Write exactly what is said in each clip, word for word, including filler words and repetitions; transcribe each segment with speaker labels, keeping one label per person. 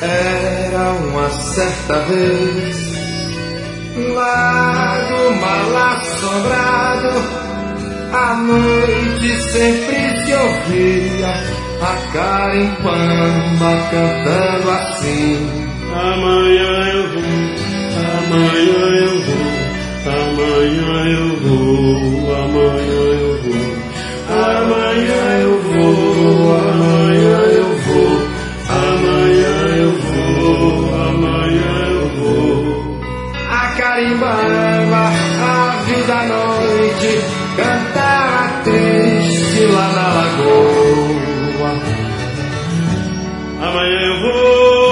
Speaker 1: Era uma certa vez um lago mal assombrado. À noite sempre se ouvia a carimbamba cantando assim:
Speaker 2: amanhã eu vou, amanhã eu vou, amanhã eu vou, amanhã eu vou, amanhã eu vou, amanhã eu vou, amanhã eu vou, amanhã eu vou.
Speaker 1: A carimbamba, a vida à noite, cantava triste lá na lagoa.
Speaker 2: Amanhã eu vou,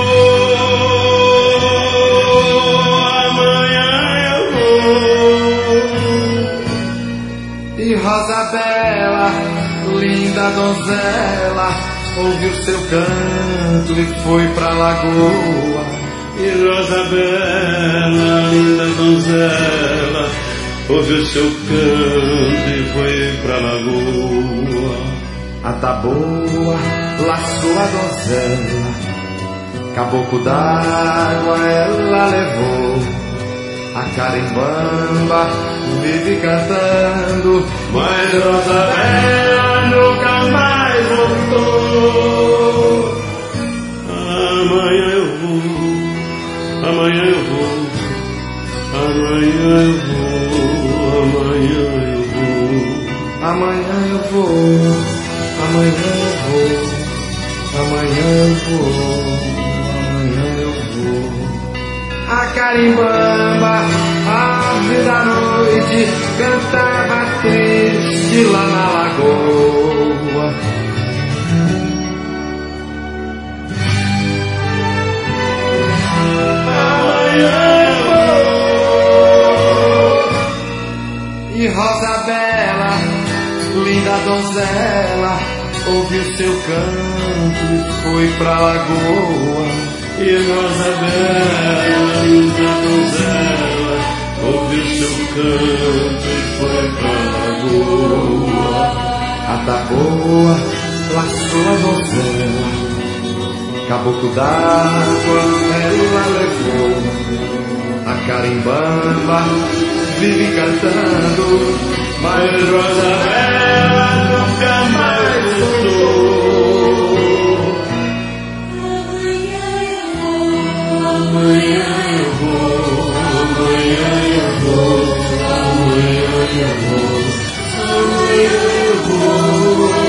Speaker 2: amanhã eu vou.
Speaker 1: E Rosa Bela, linda donzela, ouviu seu canto e foi pra lagoa.
Speaker 2: E Rosa Bela, linda donzela, ouviu seu canto e foi pra lagoa.
Speaker 1: A taboa laçou a donzela, caboclo d'água ela levou. A carimbamba vive cantando,
Speaker 2: mas Rosa Bela nunca mais voltou. Amanhã eu vou, amanhã eu vou, amanhã eu vou, amanhã eu vou.
Speaker 1: Amanhã eu vou, amanhã eu vou, amanhã eu vou, amanhã eu vou. A carimbamba, a vida à noite, cantava triste lá na lagoa.
Speaker 2: Amanhã eu vou.
Speaker 1: E Rosa Bela, linda donzela, ouviu seu canto e foi pra lagoa.
Speaker 2: E Rosa Bela, linda donzela, ouviu seu canto e foi pra lagoa.
Speaker 1: A taboa laçou a donzela, caboclo d'água ela levou. A carimbamba vive cantando,
Speaker 2: mas Rosa Bela nunca mais voltou. Amanhã eu vou, amanhã eu vou, amanhã eu vou, amanhã eu vou, amanhã eu vou.